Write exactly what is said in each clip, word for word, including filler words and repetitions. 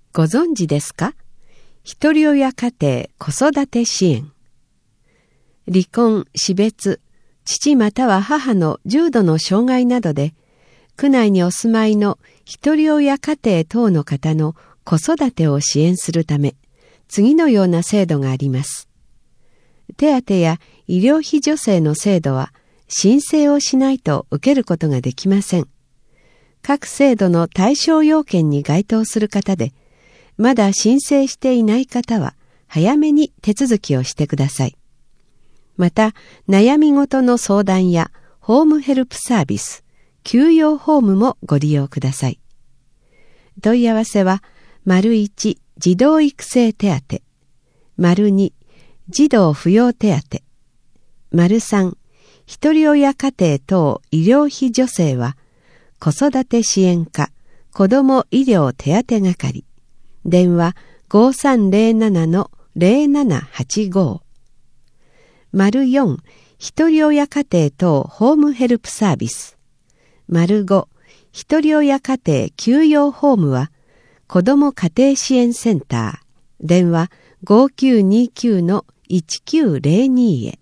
ご存知ですか？ひとり親家庭子育て支援。離婚、死別、父または母の重度の障害などで、区内にお住まいのひとり親家庭等の方の子育てを支援するため、次のような制度があります。手当や医療費助成の制度は、申請をしないと受けることができません。各制度の対象要件に該当する方で、まだ申請していない方は早めに手続きをしてください。また、悩み事の相談やホームヘルプサービス、休養ホームもご利用ください。問い合わせは、丸いち児童育成手当、丸に児童扶養手当、丸さんひとり親家庭等医療費助成は、子育て支援課子ども医療手当係、電話 ごさんぜろななのぜろななはちご。丸よんひとり親家庭等ホームヘルプサービス、丸ごひとり親家庭休養ホームは、子ども家庭支援センター、電話 ごきゅうにきゅうのいちきゅうぜろに へ。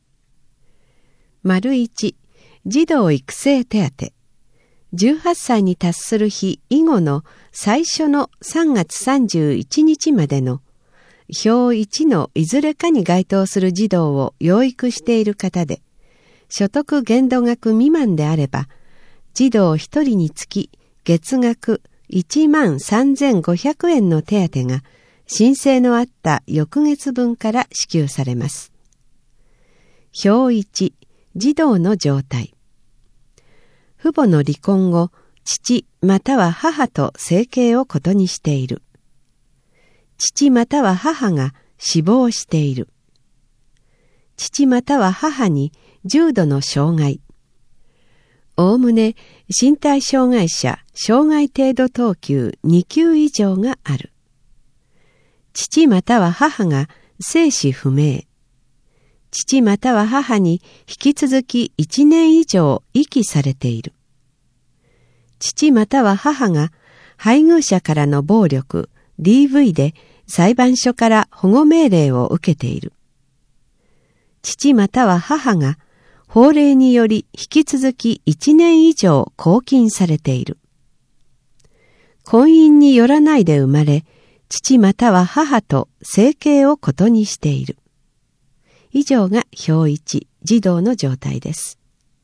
丸いち児童育成手当、じゅうはっさいに達する日以後の最初のさんがつさんじゅういちにちまでの表いちのいずれかに該当する児童を養育している方で、所得限度額未満であれば、児童ひとりにつき月額いちまんさんぜんごひゃくえんの手当が申請のあった翌月分から支給されます。表いち、児童の状態。父母の離婚後、父または母と生計をことにしている。父または母が死亡している。父または母に重度の障害。おおむね身体障害者障害程度等級にきゅう以上がある。父または母が生死不明。父または母に引き続きいちねん以上遺棄されている。父または母が配偶者からの暴力 ディーブイ で裁判所から保護命令を受けている。父または母が法令により引き続きいちねん以上拘禁されている。婚姻によらないで生まれ、父または母と生計をことにしている。以上が表いち、児童の状態です。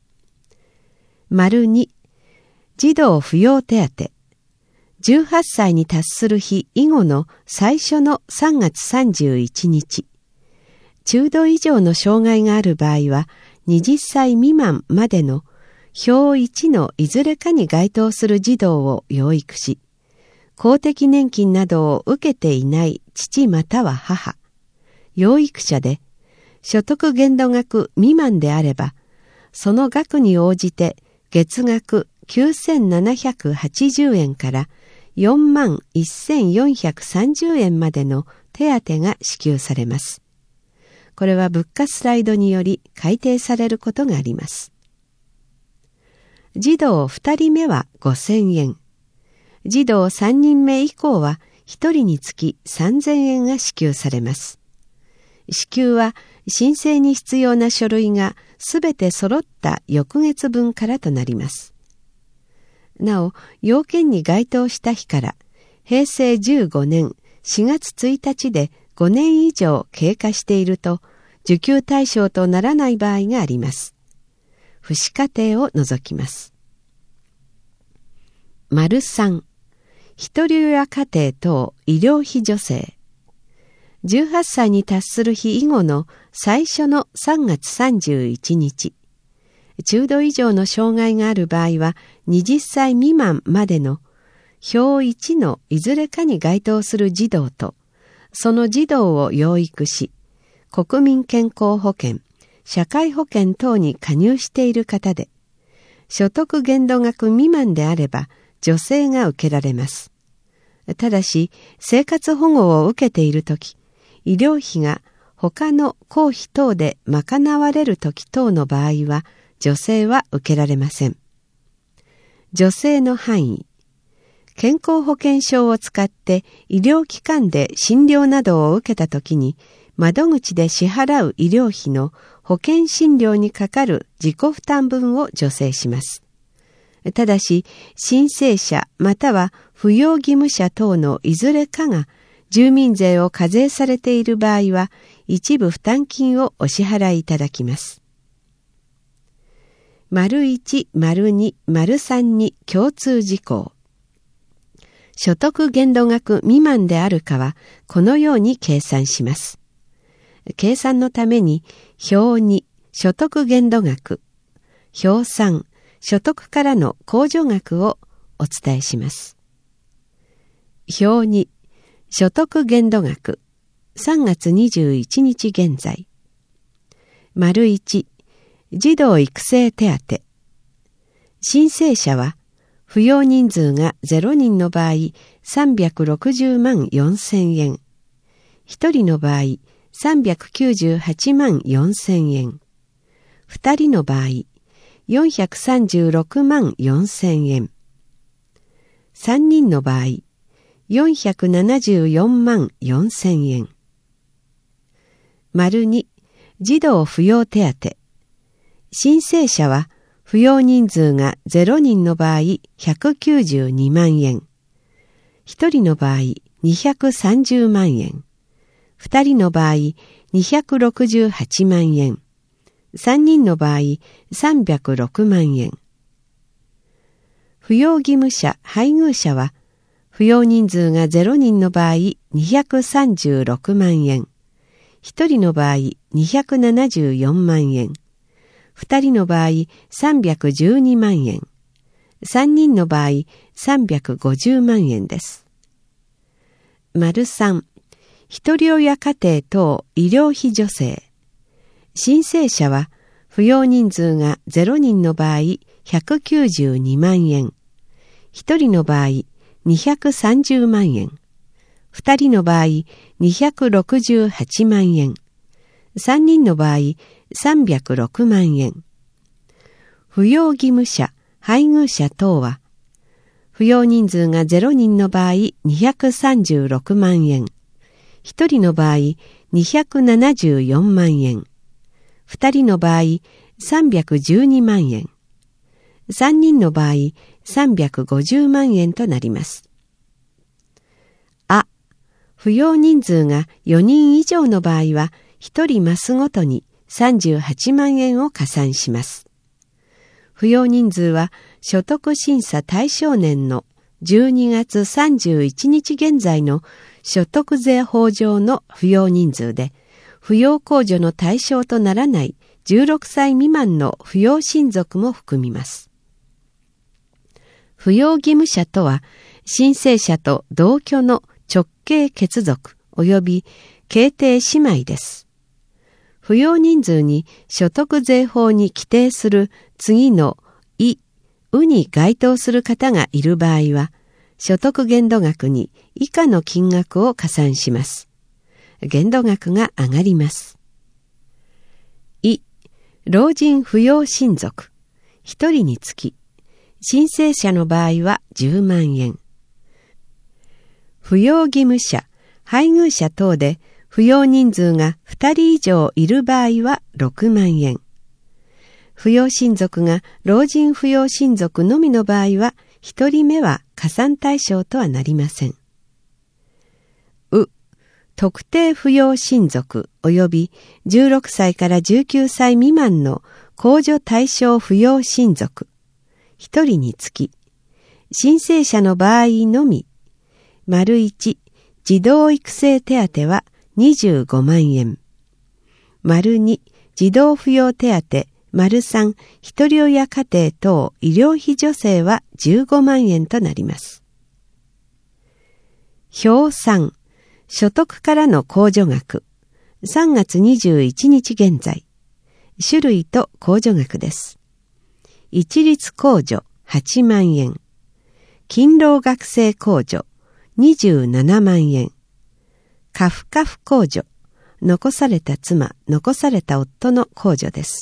丸に、児童扶養手当。じゅうはっさいに達する日以後の最初のさんがつさんじゅういちにち。中度以上の障害がある場合は、はたち未満までの表いちのいずれかに該当する児童を養育し、公的年金などを受けていない父または母、養育者で、所得限度額未満であれば、その額に応じて月額きゅうせんななひゃくはちじゅうえんからよんまんせんよんひゃくさんじゅうえんまでの手当が支給されます。これは物価スライドにより改定されることがあります。児童ふたりめはごせんえん。児童さんにんめ以降はひとりにつきさんぜんえんが支給されます。支給は申請に必要な書類がすべて揃った翌月分からとなります。なお、要件に該当した日からへいせいじゅうごねんしがつついたちでごねん以上経過していると受給対象とならない場合があります。父子家庭を除きます。丸さん、ひとり親家庭等医療費助成。じゅうはっさいに達する日以後の最初のさんがつさんじゅういちにち。中度以上の障害がある場合ははたち未満までの表いちのいずれかに該当する児童と、その児童を養育し、国民健康保険、社会保険等に加入している方で、所得限度額未満であれば助成が受けられます。ただし、生活保護を受けているとき、医療費が他の公費等で賄われるとき等の場合は、助成は受けられません。助成の範囲。 健康保険証を使って医療機関で診療などを受けたときに、窓口で支払う医療費の保険診療にかかる自己負担分を助成します。ただし、申請者または扶養義務者等のいずれかが住民税を課税されている場合は、一部負担金をお支払いいただきます。丸一、丸二、丸三に共通事項。所得限度額未満であるかは、このように計算します。計算のために、表に所得限度額、表さん、所得からの控除額をお伝えします。表に所得限度額、さんがつにじゅういちにち現在。丸一、児童育成手当。申請者は、扶養人数がゼロにんの場合、さんびゃくろくじゅうまんよんせんえん。ひとりの場合、さんびゃくきゅうじゅうはちまんよんせんえん。ふたりの場合、よんひゃくさんじゅうろくまんよんせんえん。さんにんの場合、よんひゃくななじゅうよんまんよんせんえん。丸に、児童扶養手当。申請者は、扶養人数がゼロにんの場合、ひゃくきゅうじゅうにまんえん。ひとりの場合、にひゃくさんじゅうまんえん。ふたりの場合、にひゃくろくじゅうはちまんえん。さんにんの場合、さんびゃくろくまんえん。扶養義務者、配偶者は、扶養人数がゼロにんの場合、にひゃくさんじゅうろくまんえん。ひとりの場合、にひゃくななじゅうよんまんえん。ふたりの場合、さんびゃくじゅうにまんえん。さんにんの場合、さんびゃくごじゅうまんえんです。丸さん、ひとり親家庭等医療費助成。申請者は、扶養人数がゼロにんの場合、ひゃくきゅうじゅうにまんえん。ひとりの場合、にひゃくさんじゅうまんえん。ふたりの場合、にひゃくろくじゅうはちまんえん。さんにんの場合、さんびゃくろくまんえん。扶養義務者、配偶者等は、扶養人数がゼロにんの場合、にひゃくさんじゅうろくまんえん。ひとりの場合、にひゃくななじゅうよんまんえん。ふたりの場合、さんびゃくじゅうにまんえん。さんにんの場合、さんびゃくごじゅうまんえんとなります。あ、扶養人数がよにん以上の場合は、ひとりマスごとにさんじゅうはちまんえんを加算します。扶養人数は所得審査対象年のじゅうにがつさんじゅういちにち現在の所得税法上の扶養人数で、扶養控除の対象とならないじゅうろくさい未満の扶養親族も含みます。扶養義務者とは、申請者と同居の直系血族及び系定姉妹です。扶養人数に所得税法に規定する次のい、うに該当する方がいる場合は、所得限度額に以下の金額を加算します。限度額が上がります。い、老人扶養親族、ひとりにつき、申請者の場合はじゅうまんえん。扶養義務者、配偶者等で扶養人数がふたり以上いる場合はろくまんえん。扶養親族が老人扶養親族のみの場合は、ひとりめは加算対象とはなりません。う、特定扶養親族及びじゅうろくさいからじゅうきゅうさい未満の控除対象扶養親族、ひとりにつき、申請者の場合のみ、丸一、児童育成手当はにじゅうごまんえん。丸二、児童扶養手当、丸三、ひとり親家庭等医療費助成はじゅうごまんえんとなります。表さん、所得からの控除額、さんがつにじゅういちにち現在、種類と控除額です。一律控除はちまんえん、勤労学生控除にじゅうななまんえん、家父家父控除、残された妻、残された夫の控除です。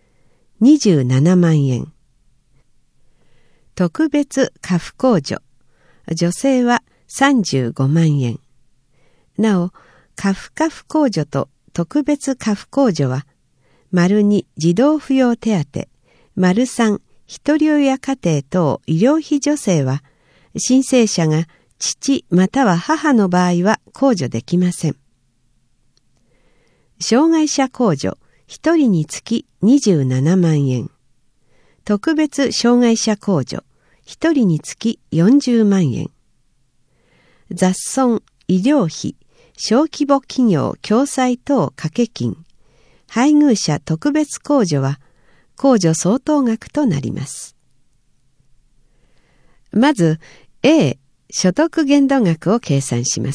にじゅうななまんえん。特別家父控除、 女性はさんじゅうごまんえん。なお、家父家父控除と特別家父控除は、丸に児童扶養手当、丸三ひとり親家庭等医療費助成は、申請者が父または母の場合は控除できません。障害者控除ひとりにつきにじゅうななまんえん。特別障害者控除ひとりにつきよんじゅうまんえん。雑損、医療費、小規模企業共済等掛け金、配偶者特別控除は控除相当額となります。まず A 所得限度額を計算します。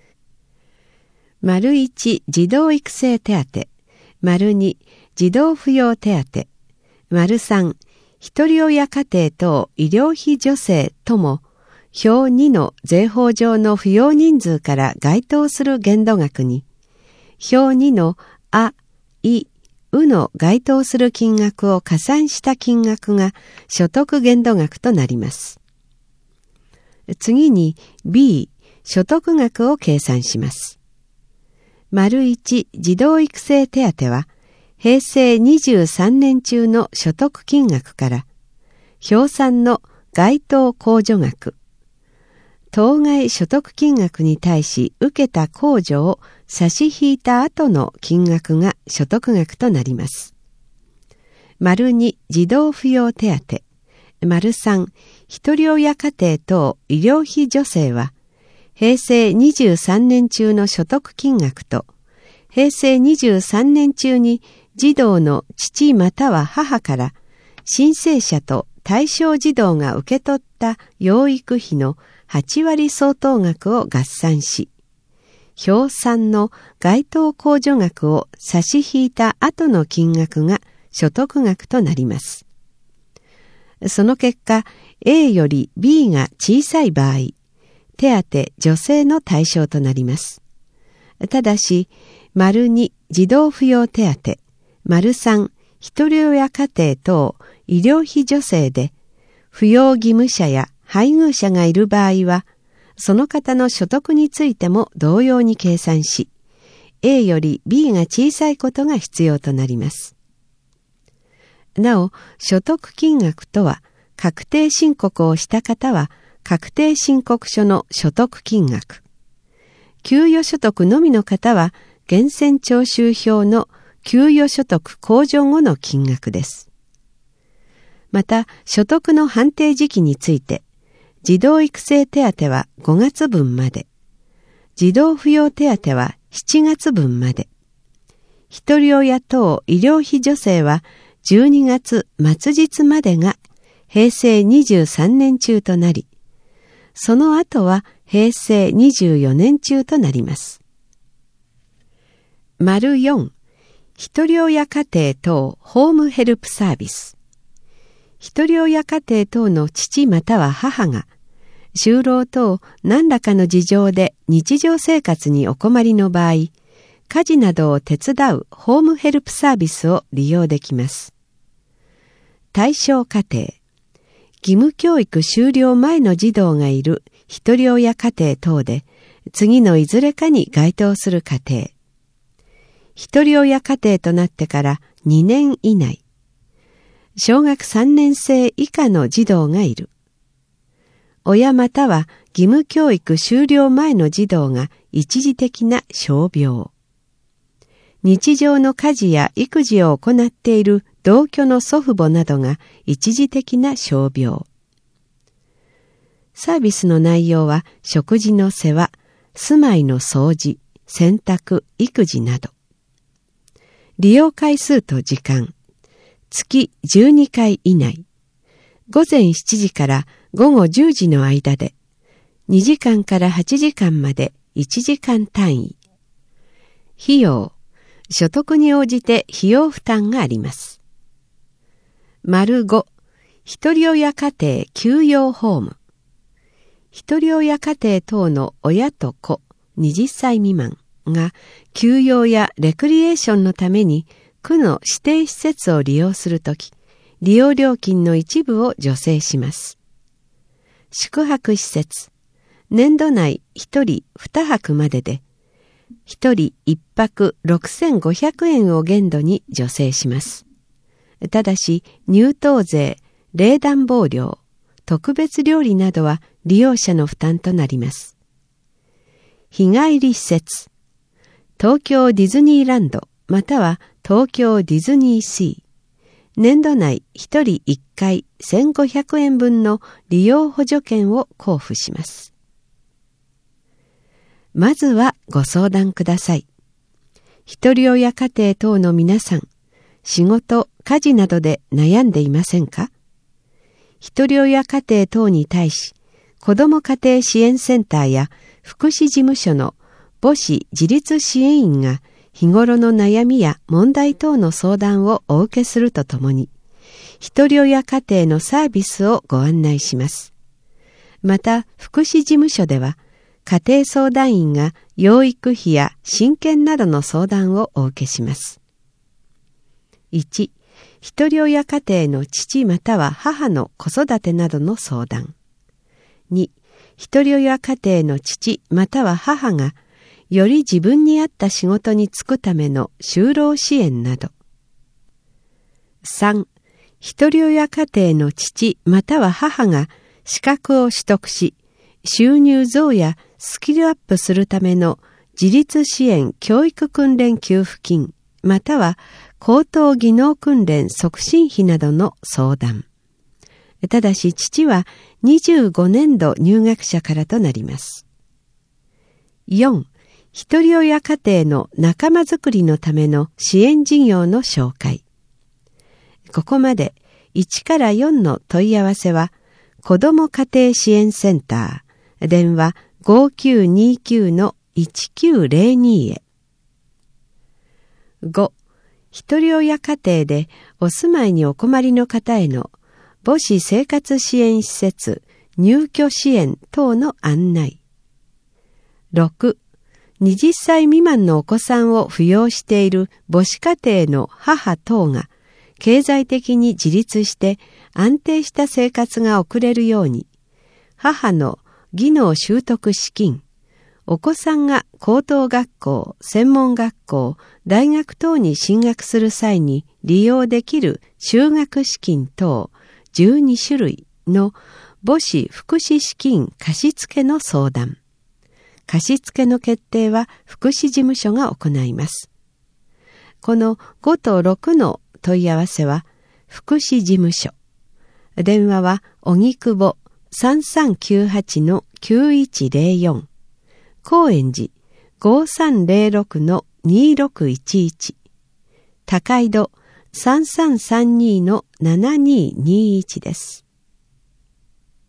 丸いち児童育成手当、丸に児童扶養手当、丸さんひとり親家庭等医療費助成とも表にの税法上の扶養人数から該当する限度額に表にのあ、い、うの該当する金額を加算した金額が所得限度額となります。次に B 所得額を計算します。丸いち児童育成手当は平成にじゅうさんねん中の所得金額から表さんの該当控除額、当該所得金額に対し受けた控除を差し引いた後の金額が所得額となります。丸に児童扶養手当、丸さんひとり親家庭等医療費助成は平成にじゅうさんねん中の所得金額と平成にじゅうさんねん中に児童の父または母から申請者と対象児童が受け取った養育費のはちわり相当額を合算し、表さんの該当控除額を差し引いた後の金額が所得額となります。その結果、A より B が小さい場合、手当助成の対象となります。ただし、丸に児童扶養手当、丸三ひとり親家庭等医療費助成で、扶養義務者や配偶者がいる場合は、その方の所得についても同様に計算し、A より B が小さいことが必要となります。なお、所得金額とは、確定申告をした方は、確定申告書の所得金額。給与所得のみの方は、源泉徴収票の給与所得控除後の金額です。また、所得の判定時期について、児童育成手当はごがつぶんまで、児童扶養手当はしちがつぶんまで、ひとり親等医療費助成はじゅうにがつ末日までが平成にじゅうさんねん中となり、その後は平成にじゅうよねん中となります。丸よん、ひとり親家庭等ホームヘルプサービス。ひとり親家庭等の父または母が、就労等何らかの事情で日常生活にお困りの場合、家事などを手伝うホームヘルプサービスを利用できます。対象家庭、義務教育終了前の児童がいるひとり親家庭等で、次のいずれかに該当する家庭。ひとり親家庭となってからにねん以内。小学さんねん生以下の児童がいる。親または義務教育終了前の児童が一時的な傷病。日常の家事や育児を行っている同居の祖父母などが一時的な傷病。サービスの内容は食事の世話、住まいの掃除、洗濯、育児など。利用回数と時間、月じゅうにかい以内、午前しちじから午後じゅうじの間で、にじかんからはちじかんまでいちじかん単位。費用、所得に応じて費用負担があります。丸ご、ひとり親家庭休養ホーム。ひとり親家庭等の親と子はたち未満が休養やレクリエーションのために区の指定施設を利用するとき、利用料金の一部を助成します。 宿泊施設、年度内ひとりにはくまでで、ひとりいっぱくろくせんごひゃくえんを限度に助成します。ただし、入湯税、冷暖房料、特別料理などは利用者の負担となります。日帰り施設、東京ディズニーランドまたは東京ディズニーシー、年度内ひとりいっかいせんごひゃくえんぶんの利用補助券を交付します。まずはご相談ください。ひとり親家庭等の皆さん、仕事、家事などで悩んでいませんか？ひとり親家庭等に対し、子ども家庭支援センターや福祉事務所の母子自立支援員が日頃の悩みや問題等の相談をお受けするとともに、ひとり親家庭のサービスをご案内します。また、福祉事務所では、家庭相談員が養育費や親権などの相談をお受けします。いち、ひとり親家庭の父または母の子育てなどの相談。に、ひとり親家庭の父または母がより自分に合った仕事に就くための就労支援など。さん、ひとり親家庭の父または母が資格を取得し、収入増やスキルアップするための自立支援教育訓練給付金または高等技能訓練促進費などの相談。ただし父はにじゅうごねんど入学者からとなります。よん、ひとり親家庭の仲間づくりのための支援事業の紹介。ここまでいちからよんの問い合わせは、子ども家庭支援センター、電話 ごきゅうにきゅうのいちきゅうぜろに へ。ご、ひとり親家庭でお住まいにお困りの方への母子生活支援施設、入居支援等の案内。ろく、はたち未満のお子さんを扶養している母子家庭の母等が経済的に自立して安定した生活が送れるように、母の技能習得資金、お子さんが高等学校、専門学校、大学等に進学する際に利用できる就学資金等じゅうにしゅるいの母子福祉資金貸付の相談。貸付の決定は福祉事務所が行います。このごとろくの問い合わせは福祉事務所。電話は荻窪 さんさんきゅうはちのきゅういちぜろよん、高円寺 ごさんぜろろくのにろくいちいち、高井戸 さんさんさんにのななににいちです。